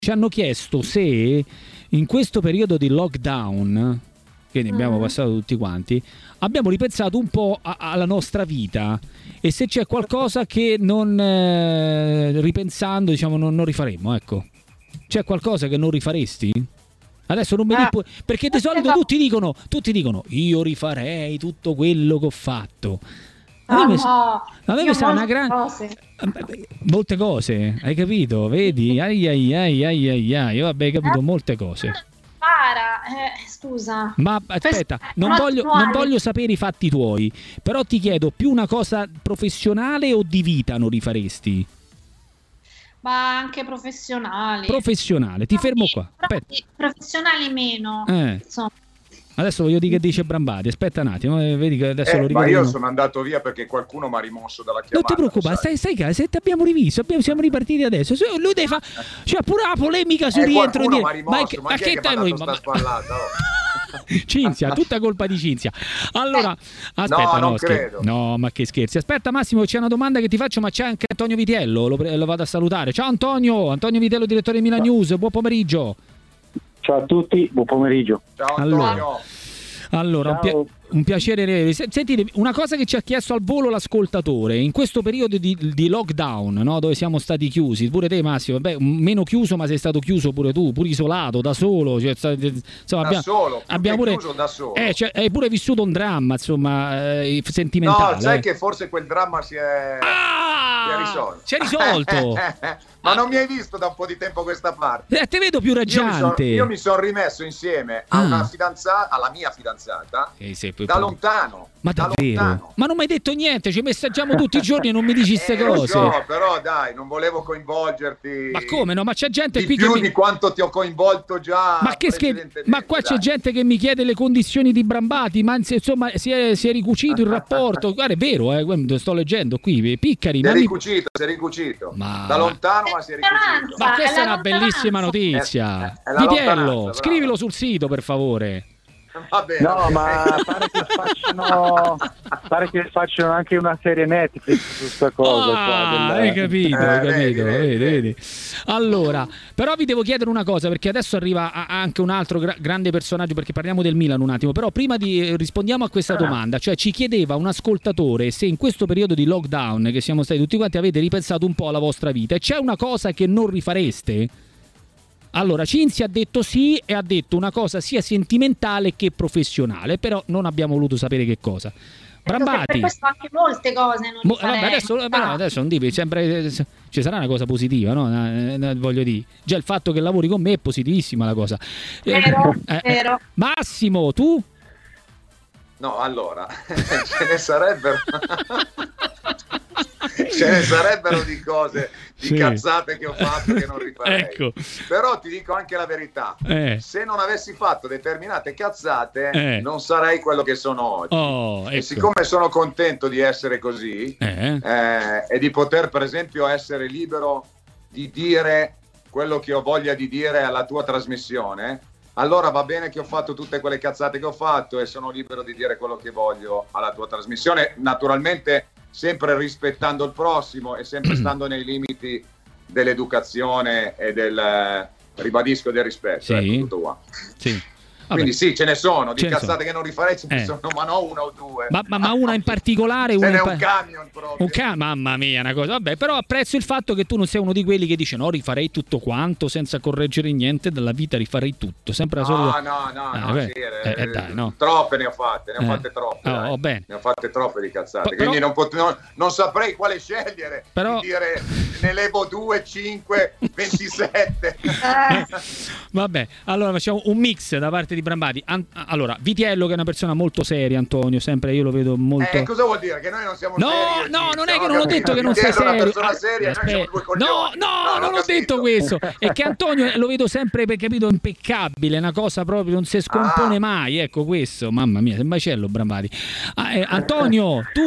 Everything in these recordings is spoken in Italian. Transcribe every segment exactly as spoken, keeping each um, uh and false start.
ci hanno chiesto se in questo periodo di lockdown, che ne abbiamo mm. passato tutti quanti, abbiamo ripensato un po' a, alla nostra vita e se c'è qualcosa che non eh, ripensando diciamo non, non rifaremmo, ecco. C'è qualcosa che non rifaresti? Adesso non mi ah, dico, perché di solito tutti dicono, tutti dicono io rifarei tutto quello che ho fatto. A me, no, a me sa una gran cose. Molte cose, hai capito? Vedi? Ai ai ai ai ai ai, vabbè, hai capito molte cose. Para, eh, scusa. Ma aspetta, non voglio, non voglio sapere i fatti tuoi, però ti chiedo più una cosa professionale o di vita non rifaresti? Ma anche professionali. Professionale, ti fermo qua. Aspetta. Professionali meno. Eh. Insomma. Adesso voglio dire che dice Brambati, aspetta un attimo, vedi che adesso eh, lo ricordo. Ma io sono andato via perché qualcuno mi ha rimosso dalla chiamata. Non ti preoccupare, stai, stai calmo, se ti abbiamo rivisto, abbiamo, siamo ripartiti adesso. Se lui deve fa, c'è pure la polemica sul eh, rientro di. Ma, ma, che, ma che t'hai rimesso? Ma... Cinzia, tutta colpa di Cinzia. Allora, aspetta, no, no, non scher- credo. no, ma che scherzi. Aspetta Massimo, c'è una domanda che ti faccio, ma c'è anche Antonio Vitiello, lo, pre- lo vado a salutare. Ciao Antonio, Antonio Vitiello, direttore di Milan News, buon pomeriggio. Ciao a tutti, buon pomeriggio. Ciao Antonio. Allora, Allora, un, pi- un piacere. Sentite, una cosa che ci ha chiesto al volo l'ascoltatore, in questo periodo di, di lockdown, no, dove siamo stati chiusi, pure te Massimo, beh, meno chiuso, ma sei stato chiuso pure tu, pure isolato, da solo, cioè, insomma, da abbiamo, solo, abbiamo pure, chiuso da solo. Eh, cioè, hai pure vissuto un dramma, insomma, eh, sentimentale. No, sai eh. che forse quel dramma si è, ah, si è risolto. Si è risolto. Ma non mi hai visto da un po' di tempo a questa parte? Eh, te vedo più raggiante. Io mi sono son rimesso insieme a ah. una fidanzata, alla mia fidanzata, eh, sì, poi, da poi. lontano. Ma da davvero? lontano. Ma non mi hai detto niente, ci messaggiamo tutti i giorni e non mi dici queste eh, cose. Lo so, però dai, non volevo coinvolgerti. Ma come no? Ma c'è gente di qui più che mi... di quanto ti ho coinvolto già. Ma che scher- Ma qua dai. C'è gente che mi chiede le condizioni di Brambati, ma insomma si è, si è ricucito il rapporto. Guarda, è vero, eh, sto leggendo qui, Piccari. Si è mi... ricucito, si è ricucito. Ma... Da lontano, ma si è ricucito. Ma questa è, è una bellissima notizia. Vitiello, scrivilo sul sito per favore. Va bene, no, okay. ma pare che facciano pare che facciano anche una serie Netflix su questa cosa ah, qua del... hai capito, eh, hai capito, vedi, vedi, vedi. vedi. Allora, però vi devo chiedere una cosa, perché adesso arriva anche un altro gra- grande personaggio, perché parliamo del Milan un attimo, però prima di rispondiamo a questa domanda, cioè ci chiedeva un ascoltatore se in questo periodo di lockdown che siamo stati tutti quanti avete ripensato un po' alla vostra vita e c'è una cosa che non rifareste? Allora, Cinzia ha detto sì e ha detto una cosa sia sentimentale che professionale, però non abbiamo voluto sapere che cosa. Brambati. Per questo anche molte cose non Mo, vabbè, adesso, vabbè, no, adesso non dico, sempre ci sarà una cosa positiva, no? Eh, eh, voglio dire, già il fatto che lavori con me è positivissima la cosa. Vero, eh, vero. Massimo, tu? No, allora, ce ne sarebbero ce ne sarebbero di cose, di sì. cazzate che ho fatto che non rifarei. Ecco. Però ti dico anche la verità, eh. se non avessi fatto determinate cazzate eh. non sarei quello che sono oggi. Oh, ecco. E siccome sono contento di essere così eh. Eh, e di poter per esempio essere libero di dire quello che ho voglia di dire alla tua trasmissione, allora va bene che ho fatto tutte quelle cazzate che ho fatto e sono libero di dire quello che voglio alla tua trasmissione, naturalmente sempre rispettando il prossimo e sempre stando nei limiti dell'educazione e del, ribadisco, del rispetto. Sì. Ecco, tutto qua. Sì. Quindi sì, ce ne sono, di ce cazzate sono. Che non rifarei ce ne eh. sono, ma no una o due. Ma, ma, ma una in particolare? Ce una n'è in un pa- camion proprio. Un ca- mamma mia, una cosa. Vabbè, però apprezzo il fatto che tu non sei uno di quelli che dice no, rifarei tutto quanto senza correggere niente dalla vita, rifarei tutto. Sempre la solita... No, no, no, ah, no, beh, sì, eh, eh, dai, no. Troppe ne ho fatte, ne ho eh. fatte troppe. Oh, dai. Oh, bene. Ne ho fatte troppe di cazzate, P- quindi però... non, pot- non, non saprei quale scegliere. Però... Di dire ne levo due, cinque, ventisette. Vabbè, allora facciamo un mix da parte di Brambati. An- allora, Vitiello che è una persona molto seria, Antonio, sempre io lo vedo molto... Eh, cosa vuol dire? Che noi non siamo no, seri? No, no, non è che no, non ho detto che non sei serio. Una persona seria, Aspetta. noi siamo due coglioni. No, no, no, non ho detto questo. È che Antonio lo vedo sempre, per capito, impeccabile, una cosa proprio, non si scompone ah. mai, ecco questo. Mamma mia, sei un macello Brambati. Ah, eh, Antonio, tu?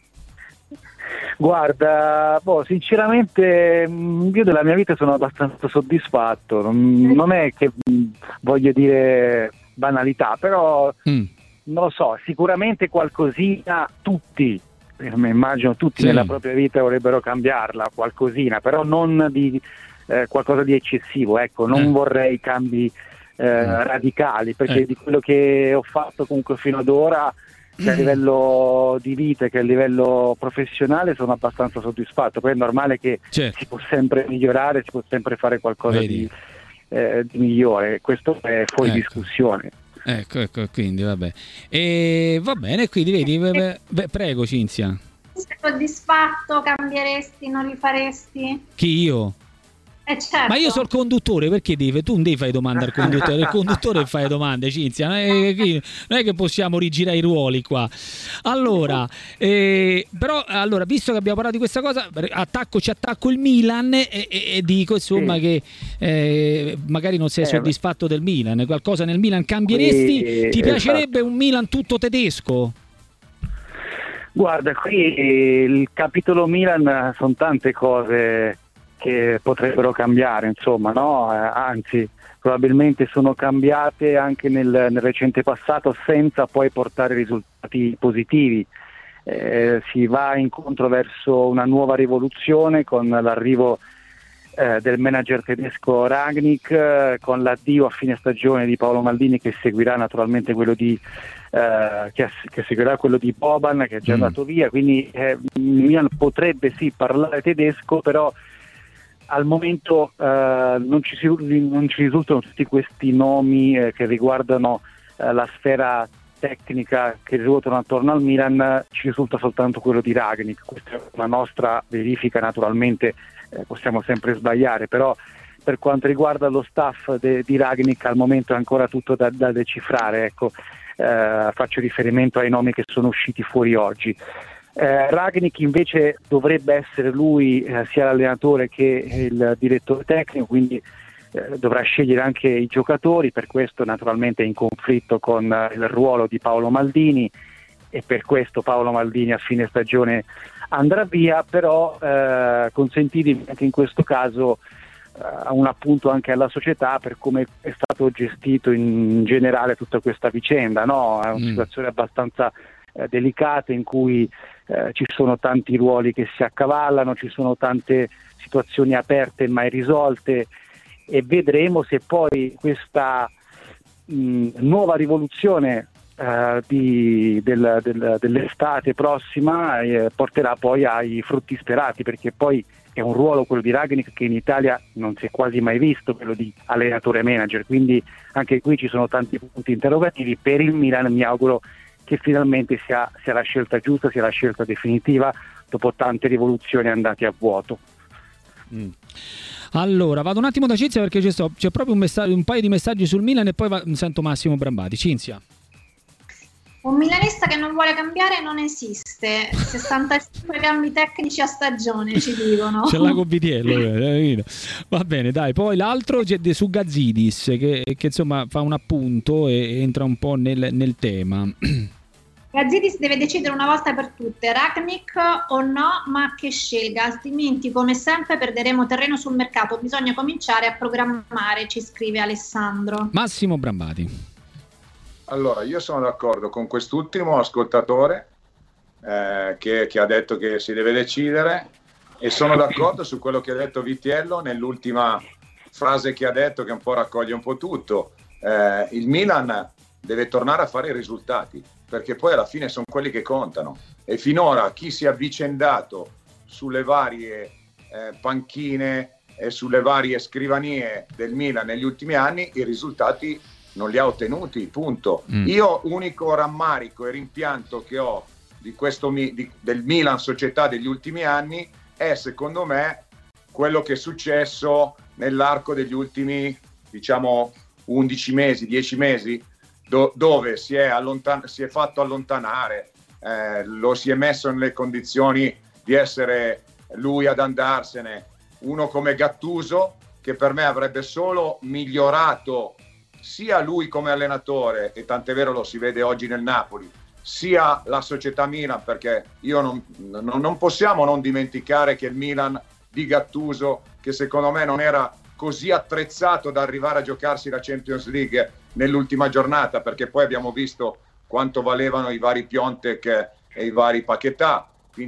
Guarda, boh, sinceramente io della mia vita sono abbastanza soddisfatto. Non, non è che voglio dire banalità, però mm. non lo so, sicuramente qualcosina tutti, immagino tutti sì. nella propria vita vorrebbero cambiarla, qualcosina, però non di eh, qualcosa di eccessivo, ecco, non Eh. vorrei cambi eh, radicali, perché Eh. di quello che ho fatto comunque fino ad ora, che a livello di vita, che a livello professionale, sono abbastanza soddisfatto. Poi è normale che Certo. si può sempre migliorare, si può sempre fare qualcosa Vedi. di, eh, di migliore, questo è fuori Ecco. discussione. Ecco, ecco, quindi vabbè. E va bene, quindi vedi, beh, beh, prego Cinzia. Sei soddisfatto? Cambieresti? Non rifaresti? Chi io? Eh certo. Ma io sono il conduttore, perché devi? Tu non devi fare domande al conduttore, il conduttore fa le domande, Cinzia, non è, che- non è che possiamo rigirare i ruoli qua. Allora, eh, però, allora, visto che abbiamo parlato di questa cosa, attacco, ci attacco il Milan e, e- e dico insomma Sì. che eh, magari non sei Eh, soddisfatto del Milan, qualcosa nel Milan cambieresti? Qui, Ti piacerebbe esatto. un Milan tutto tedesco? Guarda, qui il capitolo Milan sono tante cose che potrebbero cambiare, insomma, no? Eh, anzi, probabilmente sono cambiate anche nel, nel recente passato senza poi portare risultati positivi. Eh, si va incontro verso una nuova rivoluzione con l'arrivo eh, del manager tedesco Rangnick, eh, con l'addio a fine stagione di Paolo Maldini, che seguirà naturalmente quello di eh, che, che seguirà quello di Boban, che è già Mm. andato via, quindi eh, Milan potrebbe sì parlare tedesco, però al momento eh, non, ci si, non ci risultano tutti questi nomi eh, che riguardano eh, la sfera tecnica che ruotano attorno al Milan, ci risulta soltanto quello di Rangnick. Questa è una nostra verifica, naturalmente eh, possiamo sempre sbagliare, però per quanto riguarda lo staff de, di Rangnick al momento è ancora tutto da, da decifrare, ecco. Eh, faccio riferimento ai nomi che sono usciti fuori oggi. Eh, Rangnick invece dovrebbe essere lui eh, sia l'allenatore che il direttore tecnico, quindi eh, dovrà scegliere anche i giocatori, per questo naturalmente è in conflitto con eh, il ruolo di Paolo Maldini, e per questo Paolo Maldini a fine stagione andrà via, però eh, consentitemi anche in questo caso eh, un appunto anche alla società per come è stato gestito in generale tutta questa vicenda, no? È una Mm. situazione abbastanza eh, delicata in cui eh, ci sono tanti ruoli che si accavallano, ci sono tante situazioni aperte e mai risolte, e vedremo se poi questa mh, nuova rivoluzione eh, di, del, del, dell'estate prossima eh, porterà poi ai frutti sperati, perché poi è un ruolo, quello di Rangnick, che in Italia non si è quasi mai visto, quello di allenatore manager, quindi anche qui ci sono tanti punti interrogativi. Per il Milan mi auguro che finalmente sia, sia la scelta giusta, sia la scelta definitiva dopo tante rivoluzioni andate a vuoto. Mm. Allora, vado un attimo da Cinzia perché c'è, sto- c'è proprio un, messaggio, un paio di messaggi sul Milan e poi va- sento Massimo Brambati. Cinzia. Un milanista che non vuole cambiare non esiste. sessantacinque cambi tecnici a stagione, ci dicono. C'è l'ago Vitiello. eh, Va bene, dai. Poi l'altro c'è de- su Gazzidis che, che insomma fa un appunto e entra un po' nel, nel tema. Gazzidis deve decidere una volta per tutte, Rangnick o no, ma che scelga, altrimenti come sempre perderemo terreno sul mercato. Bisogna cominciare a programmare, ci scrive Alessandro. Massimo Brambati. Allora, io sono d'accordo con quest'ultimo ascoltatore eh, che, che ha detto che si deve decidere, e sono d'accordo su quello che ha detto Vitiello nell'ultima frase che ha detto, che un po' raccoglie un po' tutto. Eh, il Milan deve tornare a fare i risultati, perché poi alla fine sono quelli che contano, e finora chi si è avvicendato sulle varie eh, panchine e sulle varie scrivanie del Milan negli ultimi anni i risultati non li ha ottenuti, punto. Mm. Io unico rammarico e rimpianto che ho di questo mi- di, del Milan società degli ultimi anni è, secondo me, quello che è successo nell'arco degli ultimi, diciamo, undici mesi, dieci mesi, do- dove si è, allontan- si è fatto allontanare, eh, lo si è messo nelle condizioni di essere lui ad andarsene, uno come Gattuso, che per me avrebbe solo migliorato sia lui come allenatore, e tant'è vero lo si vede oggi nel Napoli, sia la società Milan, perché io non, non, non possiamo non dimenticare che il Milan di Gattuso, che secondo me non era così attrezzato da arrivare a giocarsi la Champions League nell'ultima giornata, perché poi abbiamo visto quanto valevano i vari Piontek e i vari Paquetá, quindi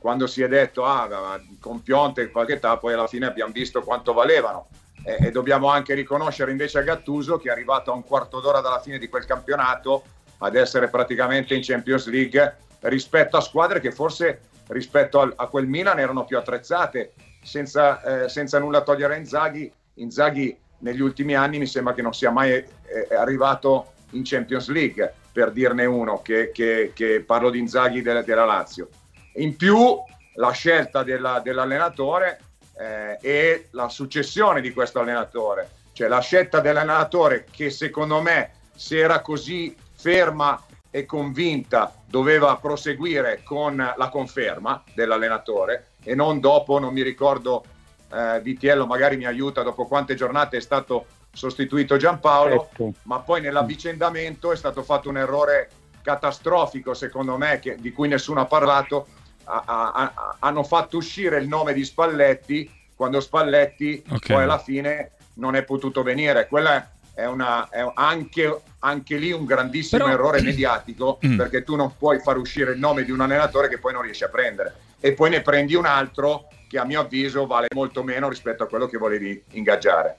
quando si è detto ah, con Piontek qualche età, poi alla fine abbiamo visto quanto valevano. E, e dobbiamo anche riconoscere invece a Gattuso, che è arrivato a un quarto d'ora dalla fine di quel campionato ad essere praticamente in Champions League, rispetto a squadre che forse rispetto a, a quel Milan erano più attrezzate, senza, eh, senza nulla togliere a Inzaghi. Inzaghi negli ultimi anni mi sembra che non sia mai eh, arrivato in Champions League, per dirne uno, che, che, che parlo di Inzaghi della, della Lazio. In più la scelta della, dell'allenatore eh, e la successione di questo allenatore, cioè la scelta dell'allenatore che secondo me, se era così ferma e convinta, doveva proseguire con la conferma dell'allenatore e non dopo, non mi ricordo, eh, Vitiello magari mi aiuta, dopo quante giornate è stato sostituito Giampaolo, ecco. Ma poi nell'avvicendamento è stato fatto un errore catastrofico, secondo me, che, di cui nessuno ha parlato. A, a, a, hanno fatto uscire il nome di Spalletti quando Spalletti okay. poi alla fine non è potuto venire. Quella è, una, è anche, anche lì un grandissimo Però... errore mediatico, mm. perché tu non puoi far uscire il nome di un allenatore che poi non riesci a prendere, e poi ne prendi un altro che a mio avviso vale molto meno rispetto a quello che volevi ingaggiare.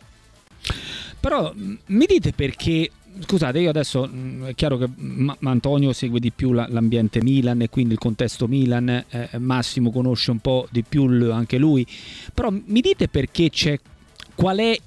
Però mi dite perché, scusate, io adesso è chiaro che Ma- Antonio segue di più la- l'ambiente Milan e quindi il contesto Milan, eh, Massimo conosce un po' di più l- anche lui, però mi dite perché c'è, qual è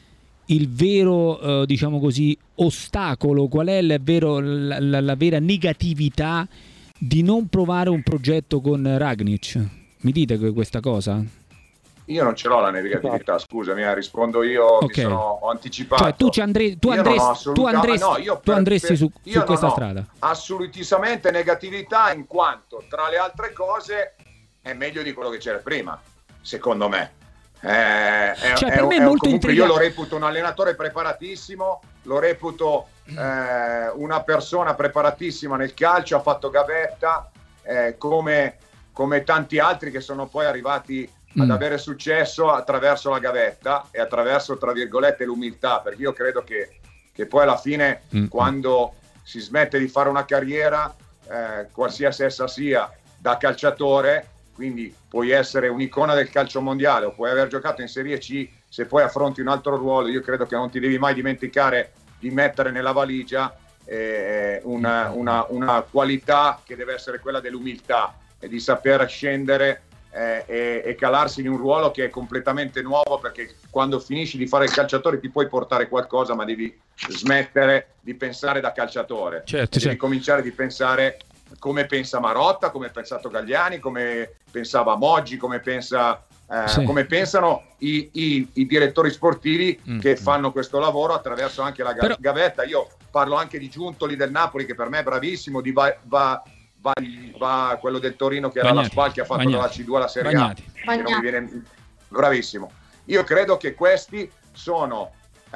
il vero, eh, diciamo così, ostacolo, qual è il vero, la, la, la vera negatività di non provare un progetto con Rangnick? Mi dite questa cosa? Io non ce l'ho la negatività, scusami, eh, rispondo io, okay. mi sono, ho anticipato. Cioè tu, ci andre- tu andresti, assoluta- tu andresti, no, io per, tu andresti su, su questa strada? Assolutissimamente negatività, in quanto tra le altre cose è meglio di quello che c'era prima, secondo me. Eh, è, cioè, è, per me è è molto comunque intrigante. Io lo reputo un allenatore preparatissimo, lo reputo eh, una persona preparatissima nel calcio, ha fatto gavetta, eh, come, come tanti altri che sono poi arrivati ad avere successo attraverso la gavetta e attraverso, tra virgolette, l'umiltà, perché io credo che, che poi alla fine mm. quando si smette di fare una carriera, eh, qualsiasi essa sia, da calciatore, quindi puoi essere un'icona del calcio mondiale o puoi aver giocato in Serie C, se poi affronti un altro ruolo, io credo che non ti devi mai dimenticare di mettere nella valigia eh, una, una, una qualità che deve essere quella dell'umiltà e di saper scendere Eh, e, e calarsi in un ruolo che è completamente nuovo, perché quando finisci di fare il calciatore ti puoi portare qualcosa, ma devi smettere di pensare da calciatore, certo, devi certo. cominciare di pensare come pensa Marotta, come ha pensato Galliani, come pensava Moggi, come pensa eh, sì. come pensano i, i, i direttori sportivi mm. che fanno questo lavoro attraverso anche la Però... gavetta. Io parlo anche di Giuntoli del Napoli, che per me è bravissimo, di va, va Va, va quello del Torino che era Bagnati, la Spal, che ha fatto Bagnati, dalla C due alla Serie Bagnati. A, che non mi viene... bravissimo. Io credo che questi sono,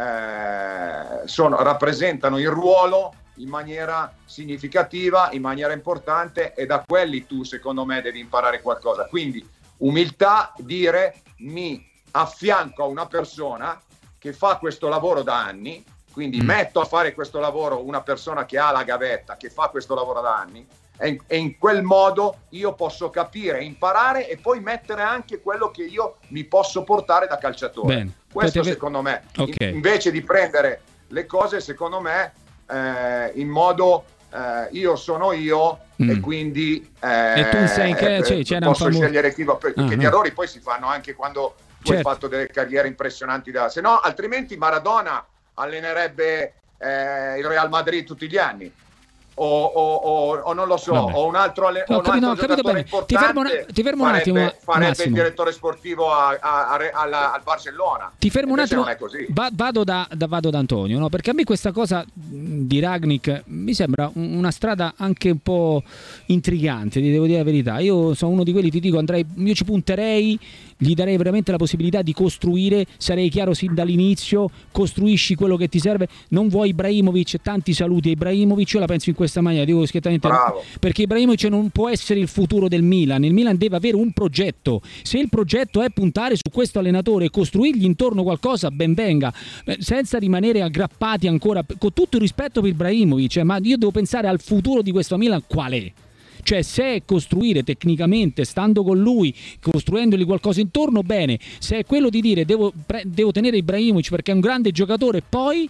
eh, sono rappresentano il ruolo in maniera significativa, in maniera importante, e da quelli tu secondo me devi imparare qualcosa. Quindi umiltà, dire mi affianco a una persona che fa questo lavoro da anni, quindi mm. metto a fare questo lavoro una persona che ha la gavetta, che fa questo lavoro da anni, e in quel modo io posso capire, imparare e poi mettere anche quello che io mi posso portare da calciatore. Bene. Questo Potete... secondo me, okay. in, invece di prendere le cose secondo me eh, in modo eh, io sono io mm. e quindi eh, e tu sei che, eh, cioè, c'era posso un famo... scegliere chi va, perché uh-huh. gli errori poi si fanno anche quando tu certo. hai fatto delle carriere impressionanti, da... se no altrimenti Maradona allenerebbe eh, il Real Madrid tutti gli anni. O, o, o, o non lo so, Vabbè. o un altro, alle- no, un altro no, giocatore importante, ti fermo, una, ti fermo farebbe, un attimo, farebbe Massimo. il direttore sportivo a, a, a, a, al Barcellona. Ti fermo Invece un attimo, non è così. Va, vado, da, da, vado da Antonio, no? Perché a me questa cosa di Rangnick mi sembra una strada anche un po' intrigante, ti devo dire la verità. Io sono uno di quelli, ti dico, andrei, io ci punterei, gli darei veramente la possibilità di costruire, sarei chiaro sin dall'inizio, costruisci quello che ti serve, non vuoi Ibrahimovic, tanti saluti a Ibrahimovic, io la penso in questa maniera, dico schiettamente, Bravo. Perché Ibrahimovic non può essere il futuro del Milan, il Milan deve avere un progetto, se il progetto è puntare su questo allenatore e costruirgli intorno qualcosa, ben venga, senza rimanere aggrappati ancora, con tutto il rispetto per Ibrahimovic, ma io devo pensare al futuro di questo Milan qual è? Cioè, se è costruire tecnicamente, stando con lui, costruendogli qualcosa intorno, bene. Se è quello di dire devo, pre- devo tenere Ibrahimovic perché è un grande giocatore, poi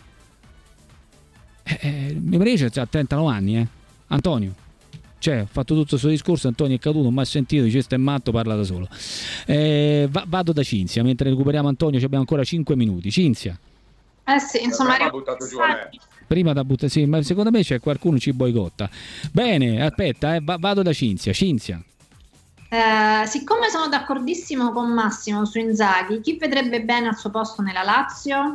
eh, mi pare che ha trentanove anni, eh. Antonio. Cioè, ho fatto tutto il suo discorso, Antonio è caduto, non mi ha sentito, dice sto è matto, parla da solo. Eh, va- vado da Cinzia, mentre recuperiamo Antonio ci abbiamo ancora cinque minuti. Cinzia. Eh sì, insomma, ha buttato giù a me. Prima da buttare, sì, ma secondo me c'è qualcuno ci boicotta. Bene, aspetta, eh, va- vado da Cinzia. Cinzia. Eh, siccome sono d'accordissimo con Massimo su Inzaghi, chi vedrebbe bene al suo posto nella Lazio?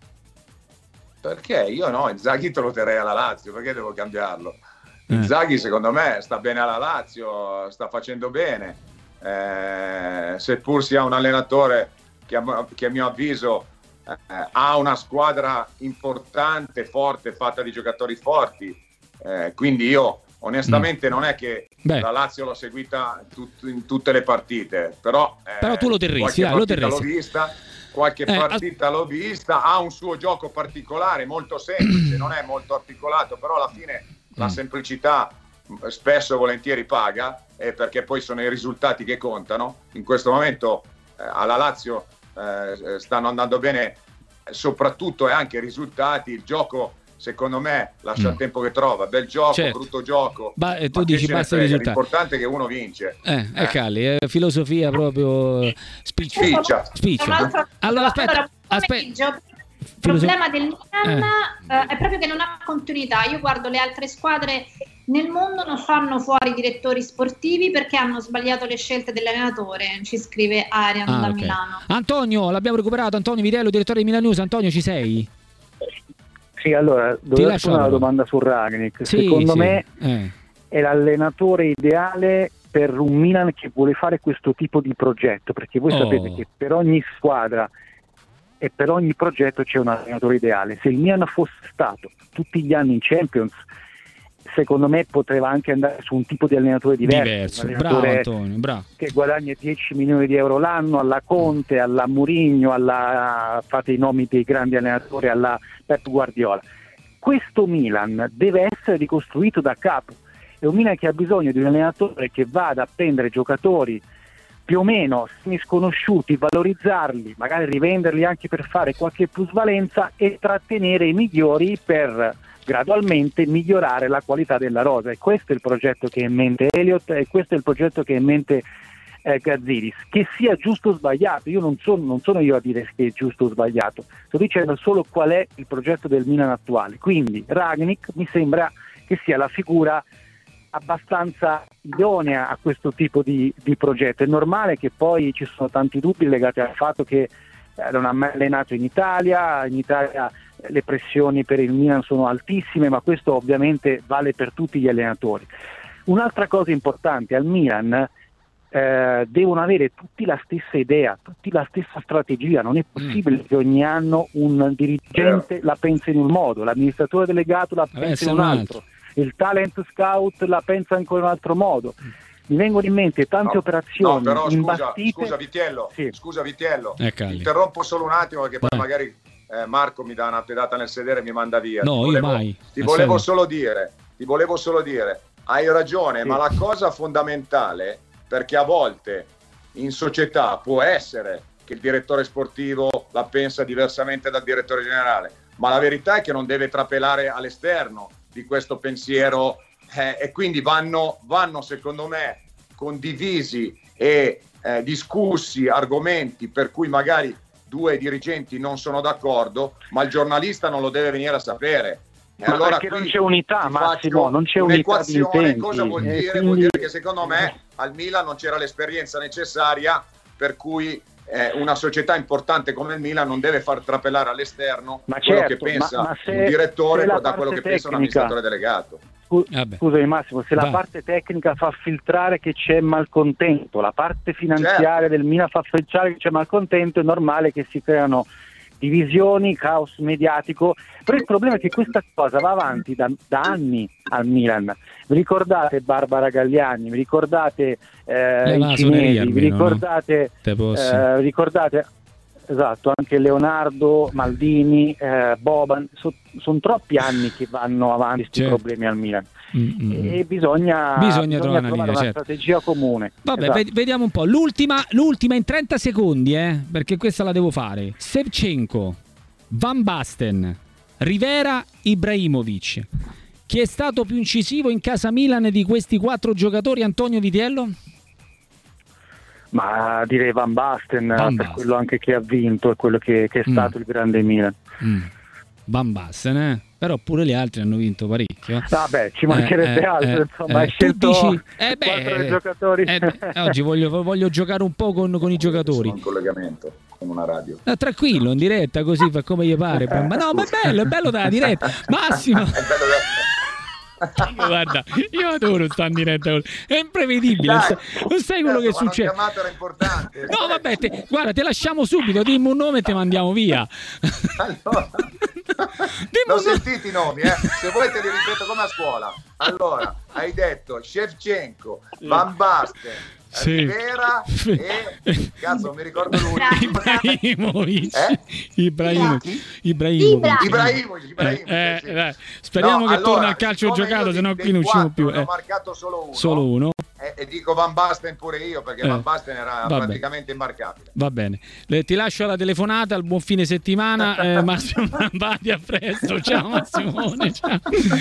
Perché io no, Inzaghi te lo terrei alla Lazio, perché devo cambiarlo? Inzaghi secondo me sta bene alla Lazio, sta facendo bene, eh, seppur sia un allenatore che a, che a mio avviso eh, ha una squadra importante, forte, fatta di giocatori forti, eh, quindi io onestamente mm. non è che Beh. la Lazio l'ho seguita tut, in tutte le partite, però, eh, però tu lo terresti, qualche dai, lo partita terresti. l'ho vista, qualche eh, partita as- l'ho vista, ha un suo gioco particolare, molto semplice, non è molto articolato, però alla fine la semplicità spesso e volentieri paga, eh, perché poi sono i risultati che contano. In questo momento eh, alla Lazio eh, stanno andando bene soprattutto e anche i risultati, il gioco secondo me lascia mm. il tempo che trova, bel gioco, certo. brutto gioco, ba- eh, tu ma dici basta i risultati, l'importante è che uno vince. Eh, eh. Calli, eh, filosofia proprio spiccia. spiccia. Allora aspetta, aspetta. Il problema del Milan eh. eh, è proprio che non ha continuità. Io guardo le altre squadre nel mondo, non fanno fuori direttori sportivi perché hanno sbagliato le scelte dell'allenatore, ci scrive Arian ah, da okay. Milano. Antonio, l'abbiamo recuperato, Antonio Vitello, direttore di Milan News. Antonio, ci sei? Sì, allora, dovevo fare una domanda su Rangnick. Sì, Secondo sì. me eh. è l'allenatore ideale per un Milan che vuole fare questo tipo di progetto, perché voi oh. sapete che per ogni squadra e per ogni progetto c'è un allenatore ideale. Se il Milan fosse stato tutti gli anni in Champions, secondo me poteva anche andare su un tipo di allenatore diverso, diverso. Bravo Antonio, bravo. Che guadagna dieci milioni di euro l'anno, alla Conte, alla Mourinho, alla, fate i nomi dei grandi allenatori, alla Pep Guardiola. Questo Milan deve essere ricostruito da capo, è un Milan che ha bisogno di un allenatore che vada a prendere giocatori più o meno sconosciuti, valorizzarli, magari rivenderli anche per fare qualche plusvalenza e trattenere i migliori per gradualmente migliorare la qualità della rosa. E questo è il progetto che ha in mente Elliott e questo è il progetto che ha in mente eh, Gazidis. Che sia giusto o sbagliato, io non sono, non sono io a dire che è giusto o sbagliato, sto dicendo solo qual è il progetto del Milan attuale. Quindi Rangnick mi sembra che sia la figura abbastanza idonea a questo tipo di, di progetto. È normale che poi ci sono tanti dubbi legati al fatto che eh, non ha mai allenato in Italia, in Italia le pressioni per il Milan sono altissime, ma questo ovviamente vale per tutti gli allenatori. Un'altra cosa importante, al Milan eh, devono avere tutti la stessa idea, tutti la stessa strategia, non è possibile mm. che ogni anno un dirigente yeah. la pensa in un modo, l'amministratore delegato la Vabbè, pensa in un altro, altro, il talent scout la pensa ancora in un altro modo. Mi vengono in mente tante no, operazioni no, però, imbastite. Scusa, scusa Vitiello, sì. scusa Vitiello, eh, interrompo solo un attimo perché poi Vai. magari eh, Marco mi dà una pedata nel sedere e mi manda via. No, ti volevo, io mai. Ti volevo solo dire, ti volevo solo dire, hai ragione, sì. ma la cosa fondamentale, perché a volte in società può essere che il direttore sportivo la pensa diversamente dal direttore generale, ma la verità è che non deve trapelare all'esterno di questo pensiero eh, e quindi vanno, vanno secondo me condivisi e eh, discussi argomenti per cui magari due dirigenti non sono d'accordo, ma il giornalista non lo deve venire a sapere. E ma allora perché non c'è unità, Massimo, non c'è unità di intenti. Cosa vuol dire? Eh, quindi... Vuol dire che secondo me al Milan non c'era l'esperienza necessaria per cui eh, una società importante come il Milan non deve far trapelare all'esterno ma quello certo, che pensa ma, ma se, un direttore da quello che tecnica, pensa un amministratore delegato. Scusami Massimo, se Va. la parte tecnica fa filtrare che c'è malcontento, la parte finanziaria certo. del Milan fa filtrare che c'è malcontento, è normale che si creano divisioni, caos mediatico, però il problema è che questa cosa va avanti da, da anni al Milan. Vi ricordate Barbara Galliani, vi ricordate eh, i cinesi, vi ricordate, no? eh, ricordate esatto, anche Leonardo, Maldini, eh, Boban, so, sono troppi anni che vanno avanti questi certo. problemi al Milan. Mm-hmm. E bisogna, bisogna, bisogna trovare una, trovare linea, una certo. strategia comune. Vabbè, esatto. ved- vediamo un po'. L'ultima, l'ultima in trenta secondi, eh, perché questa la devo fare. Ševčenko, Van Basten, Rivera, Ibrahimovic. Chi è stato più incisivo in casa Milan di questi quattro giocatori, Antonio Vitiello? Ma direi Van Basten, Van per Basten. quello anche che ha vinto e quello che, che è stato Mm. il grande Milan. Mm. Van Basten, eh? Però pure gli altri hanno vinto parecchio. Vabbè, ci mancherebbe Eh, eh, altro, eh, insomma, eh. hai scelto Tu dici, eh beh, quattro giocatori. eh, eh, oggi voglio, voglio giocare un po' con, con i giocatori. Sono in collegamento con una radio. Eh, tranquillo, in diretta, così fa come gli pare. Ma no, ma è bello, è bello dalla diretta. Massimo. È bello da- Guarda, io adoro stare in diretta, è imprevedibile, Dai, non sai quello certo, che ma succede. una chiamata era importante. No, vabbè, te, guarda, te lasciamo subito, dimmi un nome e te mandiamo via. Allora, Dimmi l'ho un nome. sentito i nomi, eh. Se vuoi te li ripeto come a scuola. Allora, hai detto Ševčenko, Van Basten, Sì. Rivera e cazzo, non mi ricordo l'ultimo. Ibrahimovic. Eh? Ibrahimovic. Chi? Ibrahimovic. Ibrahimovic, Ibrahimovic, Eh, sì. eh, dai. Speriamo No, che allora, torni al calcio siccome giocato, io se no dei qui non usciamo quattro più. ne ho eh. marcato solo uno. Solo uno. E, e dico Van Basten pure io perché Eh. Van Basten era Vabbè. praticamente immarcabile. Va bene, Le- ti lascio la telefonata, il buon fine settimana, eh, Massimo Lambati, a presto, ciao Massimone, ciao.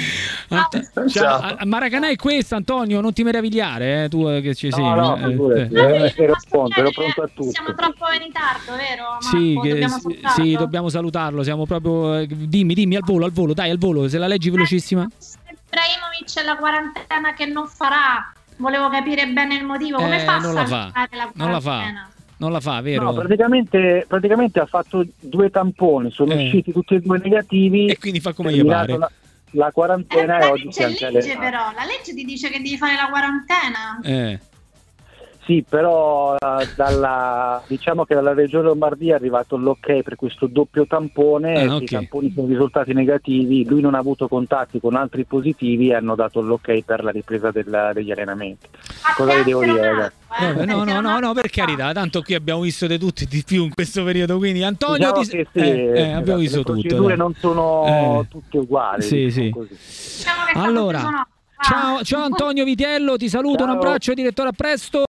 Ant- ciao. Ciao. A- a Maracanã è questo, Antonio, non ti meravigliare, eh, tu eh, che ci sei. No, no, eh, figurati. eh. Eh, ero pronto, ero pronto a tutto. Siamo troppo in ritardo, vero? Marco? Sì, che- dobbiamo sì, salutarlo? sì, dobbiamo salutarlo, siamo proprio... eh, dimmi, dimmi, al volo, al volo, dai, al volo, se la leggi velocissima. Ibrahimovic è la quarantena che non farà. Volevo capire bene il motivo. Come Eh, fa a non la fa, saltare la non la fa. quarantena? Non la fa, vero? No, praticamente, praticamente ha fatto due tamponi, sono Eh. usciti tutti e due negativi. E quindi fa come è gli terminato pare. La, la Eh, quarantena la e oggi legge si è è anche legge allenato. però, la legge ti dice che devi fare la quarantena. Eh. Sì, però eh, dalla, diciamo che dalla Regione Lombardia è arrivato l'ok per questo doppio tampone, Ah, e ok. i tamponi sono risultati negativi, lui non ha avuto contatti con altri positivi e hanno dato l'ok per la ripresa del- degli allenamenti. Cosa vi devo dire, ragazzi? Vabbè, no, no, no, no, per carità, tanto qui abbiamo visto di tutto e di più in questo periodo, quindi Antonio Diciamo ti... che sì, eh, eh, esatto, abbiamo visto le tutto. procedure dai. non sono Eh. tutte uguali. Sì, diciamo sì. così. Diciamo che è stato Allora, preso no. ciao, ciao Antonio Vitiello, ti saluto, un Ciao. abbraccio direttore, a presto.